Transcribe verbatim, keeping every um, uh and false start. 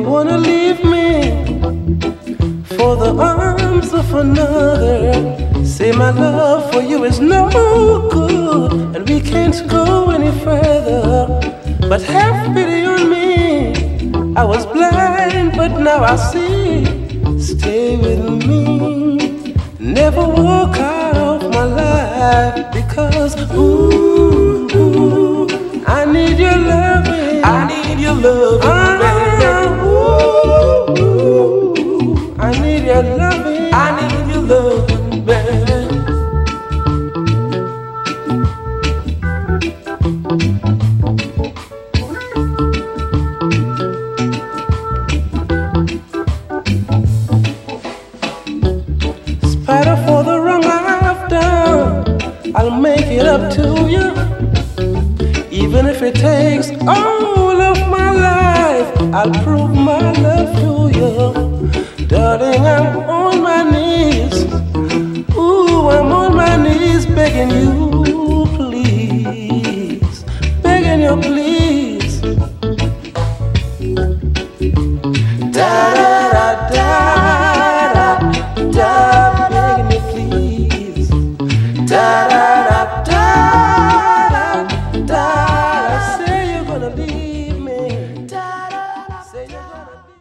wanna leave me for the arms of another. Say my love for you is no good, and we can't go any further. But have pity on me, I was blind, but now I see. Stay with me, never walk out of my life, because ooh, ooh I need your loving. I need your loving, ah, baby. Ooh, ooh, I need your loving. I need your loving, baby. Spite of all the wrong I've done, I'll make it up to you. Even if it takes all of my life, I'll prove my love to you. Darling, I'm on my knees. Ooh, I'm on my knees begging you, please. Begging you, please. Da da da da da da, begging you, please. Da da da da da da. Say you're gonna leave me. Say you're gonna